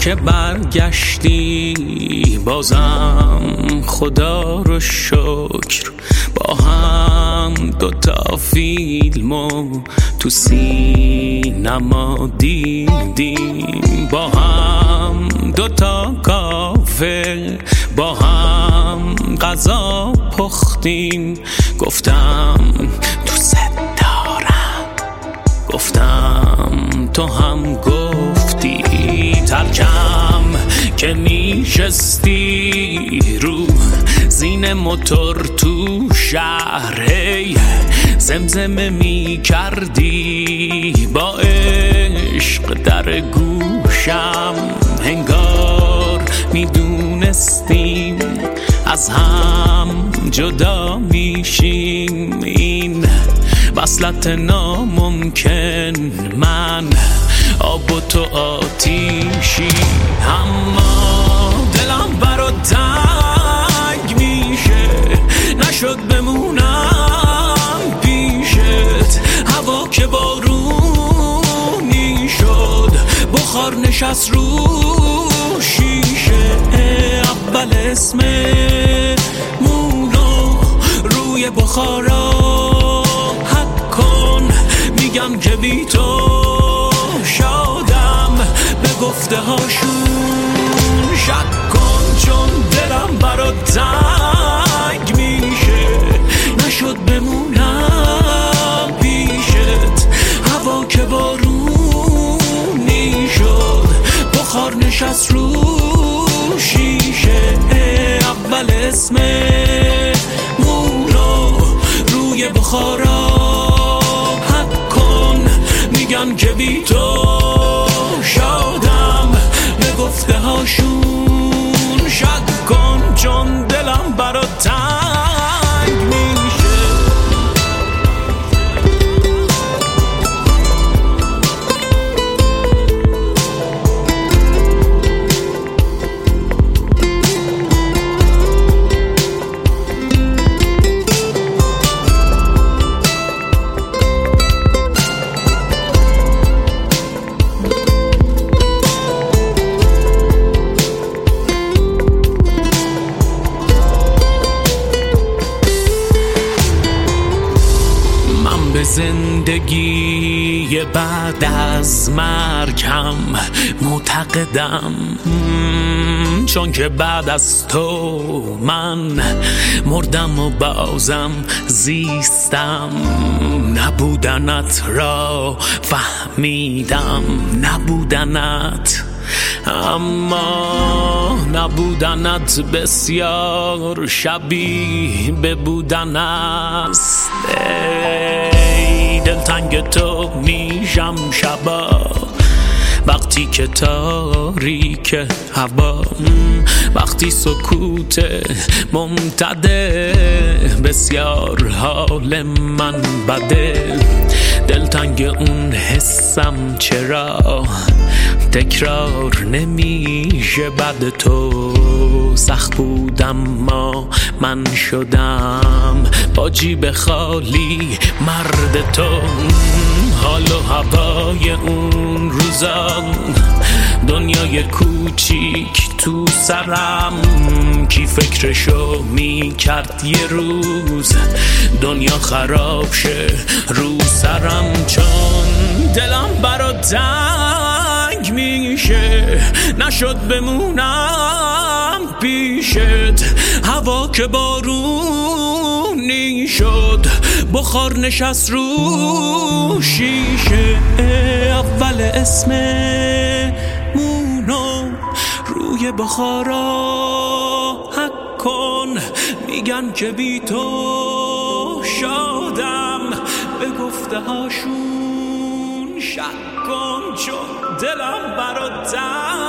که برگشتی بازم خدا رو شکر، با هم دوتا فیلمو تو سینما دیدیم، با هم دوتا کافه با هم غذا پختیم. گفتم دوست دارم، گفتم تو هم گفتی. ترکم که نیشستی رو زین موتور تو شهر، زمزمه می کردی با عشق در گوشم. هنگار می دونستیم از هم جدا میشیم، این وصلت ناممکن، من آب و تو آتیشی. اما دلم برات تنگ میشه، نشد بمونم پیشت. هوا که بارونی شد، بخار نشست رو شیشه. اول اسممونو روی بخارا حک کن، میگم که بی تو شادم، به گفته هاشون شک کن. چون دلم برات تنگ میشه، نشد بمونم پیشت. هوا که بارونی شد، بخار نشست رو شیشه. اول اسممونو روی بخارا حک کن، میگن که بی تو شادم، به گفته هاشون شک کن. چون دلم برات تنگ میشه. به زندگی بعد از مرگم معتقدم، چون که بعد از تو من مردم و بازم زیستم. نبودنت را فهمیدم، نبودنت، اما نبودنت بسیار شبیه به بودن است. دلتنگ تو میشم شبا، وقتی که تاریک هوا، وقتی سکوت ممتده، بسیار حال من بده. دلتنگ اون حسم چرا تکرار نمیشه بعد تو. سخت بودم ما من شدم با جیب خالی مرد تو. حال و هوای اون روزا، دنیای کوچیک تو سرم، کی فکرشو میکرد یه روز دنیا خراب شه رو سرم. چون دلم برات تنگ میشه، نشد بمونم پیشت. هوا که بارونی شد، بخار نشست رو شیشه. اول اسممونو روی بخارا حک کن، میگن که بی تو شادم، به گفته هاشون شک کن. چون دلم برات